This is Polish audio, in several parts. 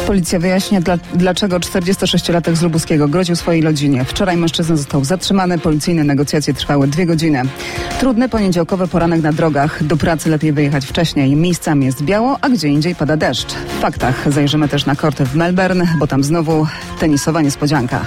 Policja wyjaśnia, dlaczego 46-latek z Lubuskiego groził swojej rodzinie. Wczoraj mężczyzna został zatrzymany. Policyjne negocjacje trwały 2 godziny. Trudny poniedziałkowy poranek na drogach. Do pracy lepiej wyjechać wcześniej. Miejscami jest biało, a gdzie indziej pada deszcz. W faktach zajrzymy też na korty w Melbourne, bo tam znowu tenisowa niespodzianka.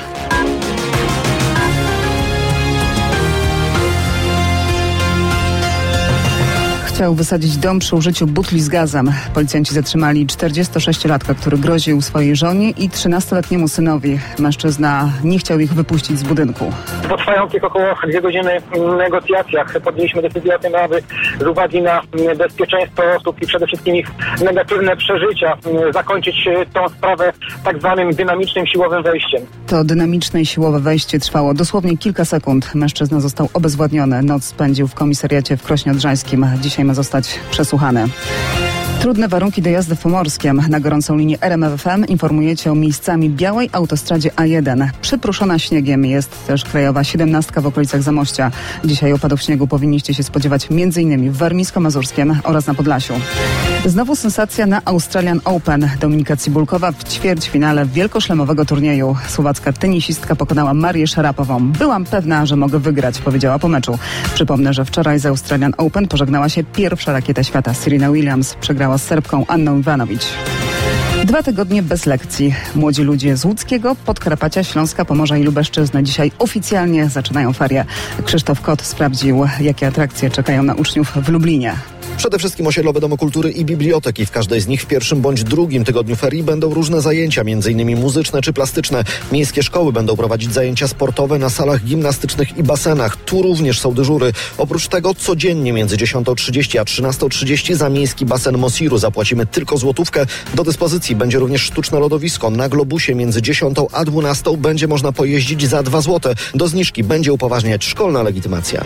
Chciał wysadzić dom przy użyciu butli z gazem. Policjanci zatrzymali 46-latka, który groził swojej żonie i 13-letniemu synowi. Mężczyzna nie chciał ich wypuścić z budynku. Po trwających około 2 godziny negocjacjach podjęliśmy decyzję o tym, aby z uwagi na bezpieczeństwo osób i przede wszystkim ich negatywne przeżycia zakończyć tą sprawę tak zwanym dynamicznym siłowym wejściem. To dynamiczne i siłowe wejście trwało dosłownie kilka sekund. Mężczyzna został obezwładniony. Noc spędził w komisariacie w Krośnie Odrzańskim. Dzisiaj ma zostać przesłuchany. Trudne warunki do jazdy w Pomorskiem. Na gorącą linię RMF FM informujecie o miejscami białej autostradzie A1. Przypruszona śniegiem jest też krajowa 17 w okolicach Zamościa. Dzisiaj opadów śniegu powinniście się spodziewać m.in. w Warmińsko-Mazurskiem oraz na Podlasiu. Znowu sensacja na Australian Open. Dominika Cibulkowa w ćwierćfinale wielkoszlemowego turnieju. Słowacka tenisistka pokonała Marię Szarapową. Byłam pewna, że mogę wygrać, powiedziała po meczu. Przypomnę, że wczoraj z Australian Open pożegnała się pierwsza rakieta świata. Serena Williams przegrała z Serbką Anną Iwanowicz. 2 tygodnie bez lekcji. Młodzi ludzie z Łódzkiego, Podkarpacia, Śląska, Pomorza i Lubelszczyzny dzisiaj oficjalnie zaczynają ferie. Krzysztof Kot sprawdził, jakie atrakcje czekają na uczniów w Lublinie. Przede wszystkim osiedlowe domy kultury i biblioteki. W każdej z nich w pierwszym bądź drugim tygodniu ferii będą różne zajęcia, m.in. muzyczne czy plastyczne. Miejskie szkoły będą prowadzić zajęcia sportowe na salach gimnastycznych i basenach. Tu również są dyżury. Oprócz tego codziennie między 10:30 a 13:30 za miejski basen Mosiru zapłacimy tylko złotówkę. Do dyspozycji będzie również sztuczne lodowisko. Na Globusie między 10 a 12 będzie można pojeździć za 2 zł. Do zniżki będzie upoważniać szkolna legitymacja.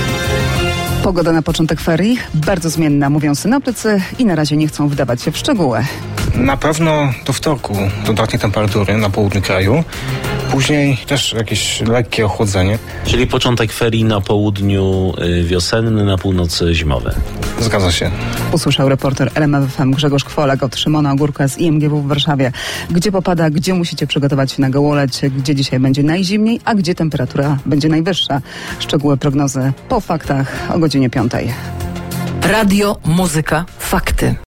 Pogoda na początek ferii bardzo zmienna, mówią synoptycy i na razie nie chcą wdawać się w szczegóły. Na pewno do wtorku dodatnie temperatury na południu kraju. Później też jakieś lekkie ochłodzenie. Czyli początek ferii na południu wiosenny, na północy zimowy. Zgadza się. Usłyszał reporter RMF FM Grzegorz Kwolek od Szymona Ogórka z IMGW w Warszawie. Gdzie popada, gdzie musicie przygotować się na gołoleć, gdzie dzisiaj będzie najzimniej, a gdzie temperatura będzie najwyższa. Szczegóły prognozy po faktach o godzinie 5. Radio, muzyka, fakty.